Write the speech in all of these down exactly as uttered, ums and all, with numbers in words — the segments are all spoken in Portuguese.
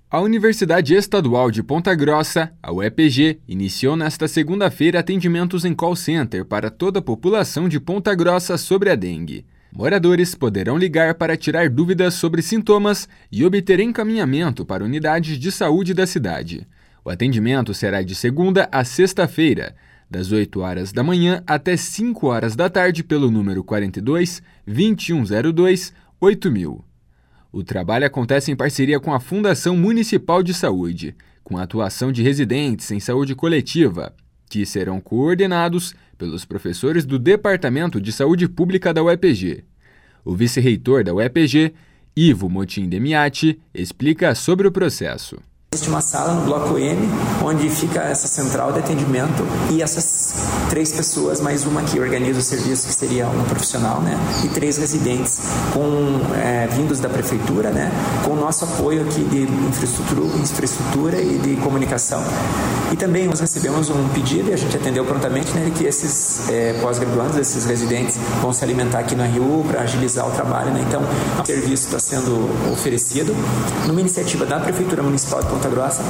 A Universidade Estadual de Ponta Grossa, a U E P G, iniciou nesta segunda-feira atendimentos em call center para toda a população de Ponta Grossa sobre a dengue. Moradores poderão ligar para tirar dúvidas sobre sintomas e obter encaminhamento para unidades de saúde da cidade. O atendimento será de segunda a sexta-feira, das oito horas da manhã até cinco horas da tarde pelo número quarenta e dois, vinte e um zero dois, oito mil. O trabalho acontece em parceria com a Fundação Municipal de Saúde, com a atuação de residentes em saúde coletiva, que serão coordenados pelos professores do Departamento de Saúde Pública da U E P G. O vice-reitor da U E P G, Ivo Motim Demiati, explica sobre o processo. Existe uma sala no bloco M, onde fica essa central de atendimento e essas três pessoas, mais uma que organiza o serviço, que seria um profissional, né? E três residentes com, é, vindos da prefeitura, né? Com o nosso apoio aqui de infraestrutura, infraestrutura e de comunicação. E também nós recebemos um pedido e a gente atendeu prontamente, né? Que esses é, pós-graduandos, esses residentes vão se alimentar aqui no R U para agilizar o trabalho, né? Então, o serviço está sendo oferecido numa iniciativa da Prefeitura Municipal de Ponta Grossa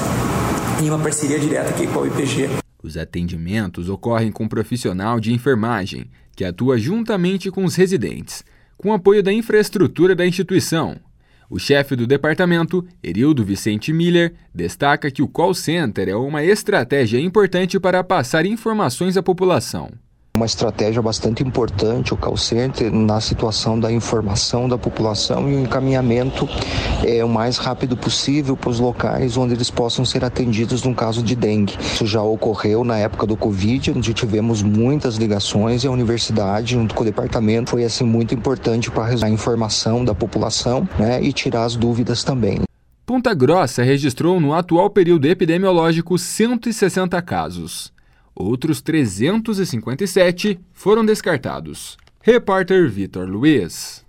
em uma parceria direta aqui com a U E P G. Os atendimentos ocorrem com um profissional de enfermagem, que atua juntamente com os residentes, com apoio da infraestrutura da instituição. O chefe do departamento, Erildo Vicente Miller, destaca que o call center é uma estratégia importante para passar informações à população. Uma estratégia bastante importante, o call center, na situação da informação da população e o encaminhamento é, o mais rápido possível para os locais onde eles possam ser atendidos no caso de dengue. Isso já ocorreu na época do Covid, onde tivemos muitas ligações e a universidade, junto com o departamento, foi assim muito importante para a informação da população, né, e tirar as dúvidas também. Ponta Grossa registrou no atual período epidemiológico cento e sessenta casos. Outros trezentos e cinquenta e sete foram descartados. Repórter Vitor Luiz.